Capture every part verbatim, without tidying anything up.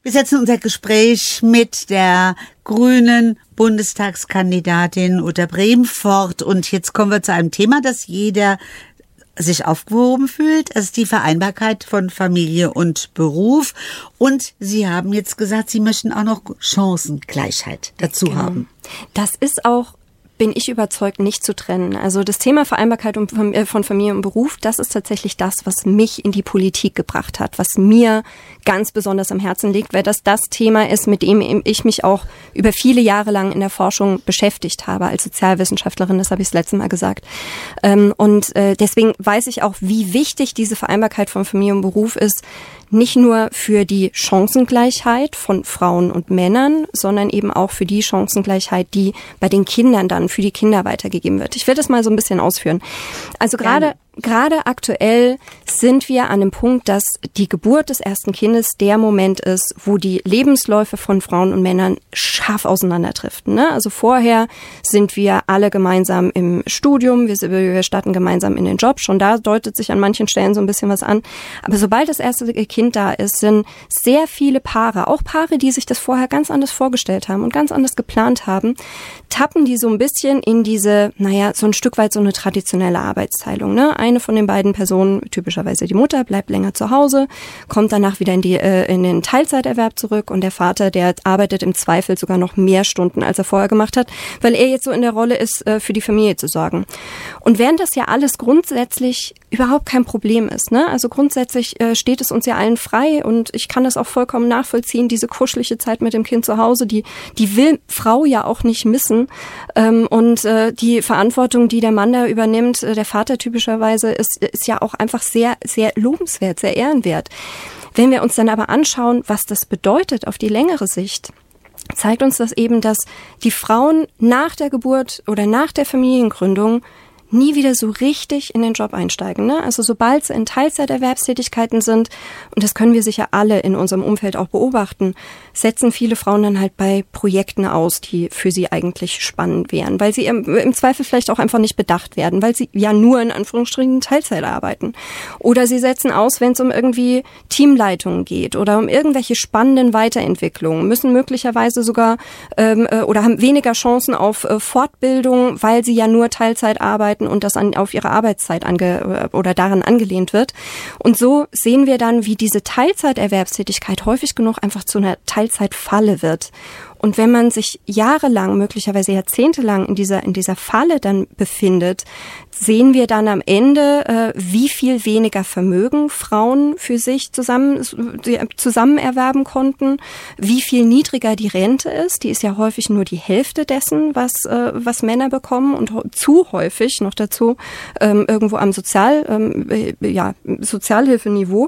Wir setzen unser Gespräch mit der grünen Bundestagskandidatin Uta Brehm fort. Und jetzt kommen wir zu einem Thema, das jeder sich aufgehoben fühlt. Es ist die Vereinbarkeit von Familie und Beruf. Und Sie haben jetzt gesagt, Sie möchten auch noch Chancengleichheit dazu genau. haben. Das ist auch, bin ich überzeugt, nicht zu trennen. Also das Thema Vereinbarkeit von Familie und Beruf, das ist tatsächlich das, was mich in die Politik gebracht hat, was mir ganz besonders am Herzen liegt, weil das das Thema ist, mit dem ich mich auch über viele Jahre lang in der Forschung beschäftigt habe als Sozialwissenschaftlerin, das habe ich das letzte Mal gesagt. Und deswegen weiß ich auch, wie wichtig diese Vereinbarkeit von Familie und Beruf ist, nicht nur für die Chancengleichheit von Frauen und Männern, sondern eben auch für die Chancengleichheit, die bei den Kindern dann für die Kinder weitergegeben wird. Ich will das mal so ein bisschen ausführen. Also gerade Gerade aktuell sind wir an dem Punkt, dass die Geburt des ersten Kindes der Moment ist, wo die Lebensläufe von Frauen und Männern scharf auseinanderdriften. Ne? Also vorher sind wir alle gemeinsam im Studium, wir, wir starten gemeinsam in den Job. Schon da deutet sich an manchen Stellen so ein bisschen was an. Aber sobald das erste Kind da ist, sind sehr viele Paare, auch Paare, die sich das vorher ganz anders vorgestellt haben und ganz anders geplant haben, tappen die so ein bisschen in diese, naja, so ein Stück weit so eine traditionelle Arbeitsteilung, ne? Eine von den beiden Personen, typischerweise die Mutter, bleibt länger zu Hause, kommt danach wieder in die äh, in den Teilzeiterwerb zurück und der Vater, der arbeitet im Zweifel sogar noch mehr Stunden, als er vorher gemacht hat, weil er jetzt so in der Rolle ist, äh, für die Familie zu sorgen. Und während das ja alles grundsätzlich überhaupt kein Problem ist, ne? Also grundsätzlich äh, steht es uns ja allen frei und ich kann das auch vollkommen nachvollziehen, diese kuschelige Zeit mit dem Kind zu Hause, die die will Frau ja auch nicht missen ähm, und äh, die Verantwortung, die der Mann da übernimmt, äh, der Vater typischerweise Ist, ist ja auch einfach sehr, sehr lobenswert, sehr ehrenwert. Wenn wir uns dann aber anschauen, was das bedeutet auf die längere Sicht, zeigt uns das eben, dass die Frauen nach der Geburt oder nach der Familiengründung nie wieder so richtig in den Job einsteigen. Ne? Also sobald sie in Teilzeiterwerbstätigkeiten sind, und das können wir sicher alle in unserem Umfeld auch beobachten, setzen viele Frauen dann halt bei Projekten aus, die für sie eigentlich spannend wären, weil sie im, im Zweifel vielleicht auch einfach nicht bedacht werden, weil sie ja nur in Anführungsstrichen Teilzeit arbeiten. Oder sie setzen aus, wenn es um irgendwie Teamleitungen geht oder um irgendwelche spannenden Weiterentwicklungen, müssen möglicherweise sogar ähm, oder haben weniger Chancen auf äh, Fortbildung, weil sie ja nur Teilzeit arbeiten und das an, auf ihre Arbeitszeit ange, oder daran angelehnt wird. Und so sehen wir dann, wie diese Teilzeiterwerbstätigkeit häufig genug einfach zu einer Teilzeitfalle wird. Und wenn man sich jahrelang, möglicherweise jahrzehntelang in dieser in dieser Falle dann befindet, sehen wir dann am Ende, äh, wie viel weniger Vermögen Frauen für sich zusammen zusammen erwerben konnten, wie viel niedriger die Rente ist. Die ist ja häufig nur die Hälfte dessen, was äh, was Männer bekommen und zu häufig noch dazu ähm, irgendwo am Sozial ähm, ja Sozialhilfeniveau.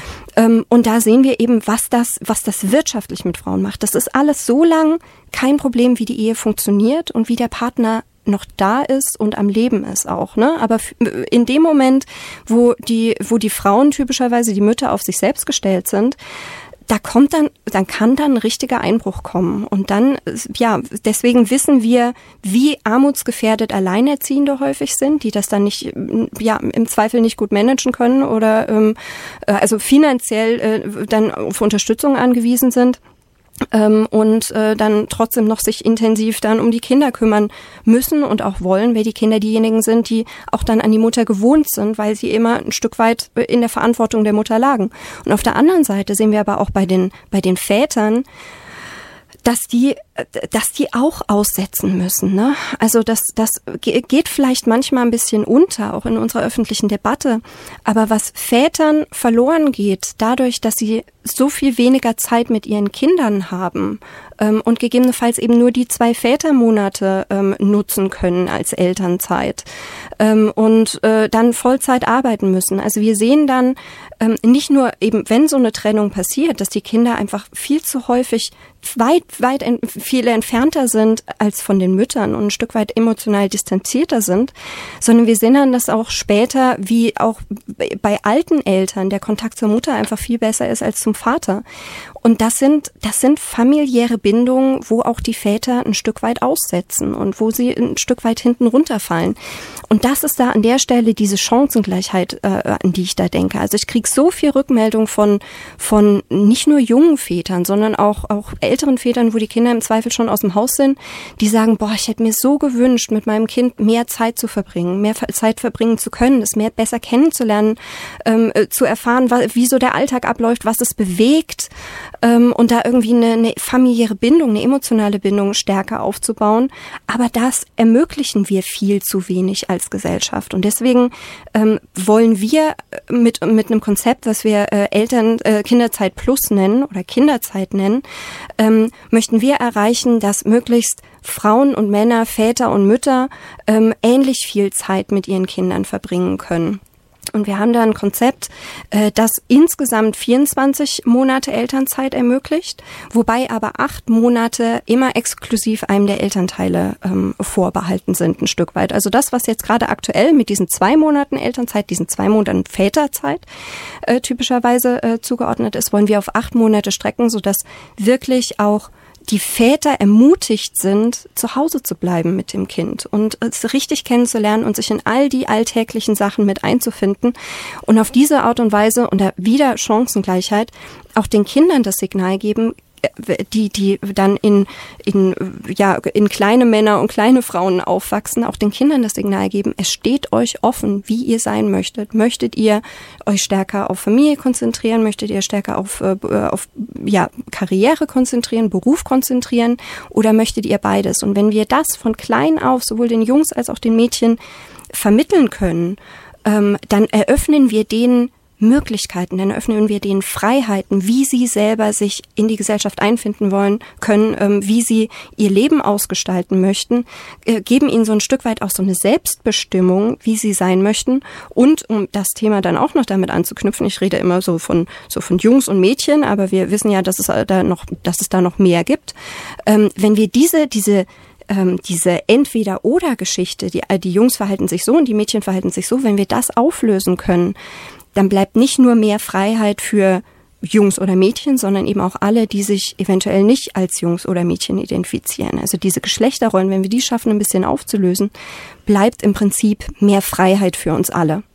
Und da sehen wir eben, was das, was das wirtschaftlich mit Frauen macht. Das ist alles so lang kein Problem, wie die Ehe funktioniert und wie der Partner noch da ist und am Leben ist auch, ne? Aber in dem Moment, wo die, wo die Frauen typischerweise die Mütter auf sich selbst gestellt sind, da kommt dann, dann kann dann ein richtiger Einbruch kommen. Und dann, ja, deswegen wissen wir, wie armutsgefährdet Alleinerziehende häufig sind, die das dann nicht, ja, im Zweifel nicht gut managen können oder, ähm, also finanziell äh, dann auf Unterstützung angewiesen sind. Ähm, und äh, dann trotzdem noch sich intensiv dann um die Kinder kümmern müssen und auch wollen, weil die Kinder diejenigen sind, die auch dann an die Mutter gewohnt sind, weil sie immer ein Stück weit in der Verantwortung der Mutter lagen. Und auf der anderen Seite sehen wir aber auch bei den bei den Vätern, dass die, dass die auch aussetzen müssen, ne? Also das, das geht vielleicht manchmal ein bisschen unter, auch in unserer öffentlichen Debatte. Aber was Vätern verloren geht, dadurch, dass sie so viel weniger Zeit mit ihren Kindern haben ähm, und gegebenenfalls eben nur die zwei Vätermonate ähm, nutzen können als Elternzeit ähm, und äh, dann Vollzeit arbeiten müssen. Also wir sehen dann ähm, nicht nur eben, wenn so eine Trennung passiert, dass die Kinder einfach viel zu häufig weit, weit en- viel entfernter sind als von den Müttern und ein Stück weit emotional distanzierter sind, sondern wir sehen dann, dass auch später, wie auch bei alten Eltern, der Kontakt zur Mutter einfach viel besser ist als zum Vater. Und das sind, das sind familiäre Bindungen, wo auch die Väter ein Stück weit aussetzen und wo sie ein Stück weit hinten runterfallen. Und das ist da an der Stelle diese Chancengleichheit, äh, an die ich da denke. Also ich kriege so viel Rückmeldung von, von nicht nur jungen Vätern, sondern auch, auch älteren Vätern, wo die Kinder im Zweifel schon aus dem Haus sind, die sagen, boah, ich hätte mir so gewünscht, mit meinem Kind mehr Zeit zu verbringen, mehr Zeit verbringen zu können, es mehr besser kennenzulernen, ähm, zu erfahren, wie so der Alltag abläuft, was es bewegt, ähm, und da irgendwie eine, eine familiäre Bindung, eine emotionale Bindung stärker aufzubauen. Aber das ermöglichen wir viel zu wenig als Gesellschaft. Und deswegen ähm, wollen wir mit mit einem Konzept, was wir äh, Eltern äh, Kinderzeit Plus nennen oder Kinderzeit nennen, ähm, möchten wir erreichen, dass möglichst Frauen und Männer, Väter und Mütter ähm, ähnlich viel Zeit mit ihren Kindern verbringen können. Und wir haben da ein Konzept, äh, das insgesamt vierundzwanzig Monate Elternzeit ermöglicht, wobei aber acht Monate immer exklusiv einem der Elternteile ähm, vorbehalten sind, ein Stück weit. Also das, was jetzt gerade aktuell mit diesen zwei Monaten Elternzeit, diesen zwei Monaten Väterzeit äh, typischerweise äh, zugeordnet ist, wollen wir auf acht Monate strecken, sodass wirklich auch die Väter ermutigt sind, zu Hause zu bleiben mit dem Kind und es richtig kennenzulernen und sich in all die alltäglichen Sachen mit einzufinden und auf diese Art und Weise unter wieder Chancengleichheit auch den Kindern das Signal geben, die die dann in in ja in kleine Männer und kleine Frauen aufwachsen, auch den Kindern das Signal geben, es steht euch offen, wie ihr sein möchtet. Möchtet ihr euch stärker auf Familie konzentrieren, möchtet ihr stärker auf äh, auf ja Karriere konzentrieren, Beruf konzentrieren oder möchtet ihr beides? Und wenn wir das von klein auf sowohl den Jungs als auch den Mädchen vermitteln können, ähm, dann eröffnen wir denen Möglichkeiten, dann öffnen wir denen Freiheiten, wie sie selber sich in die Gesellschaft einfinden wollen können, ähm, wie sie ihr Leben ausgestalten möchten, äh, geben ihnen so ein Stück weit auch so eine Selbstbestimmung, wie sie sein möchten. Und um das Thema dann auch noch damit anzuknüpfen, ich rede immer so von so von Jungs und Mädchen, aber wir wissen ja, dass es da noch, dass es da noch mehr gibt. Ähm, wenn wir diese diese Ähm, diese Entweder-oder-Geschichte, die, die Jungs verhalten sich so und die Mädchen verhalten sich so, wenn wir das auflösen können, dann bleibt nicht nur mehr Freiheit für Jungs oder Mädchen, sondern eben auch alle, die sich eventuell nicht als Jungs oder Mädchen identifizieren. Also diese Geschlechterrollen, wenn wir die schaffen, ein bisschen aufzulösen, bleibt im Prinzip mehr Freiheit für uns alle.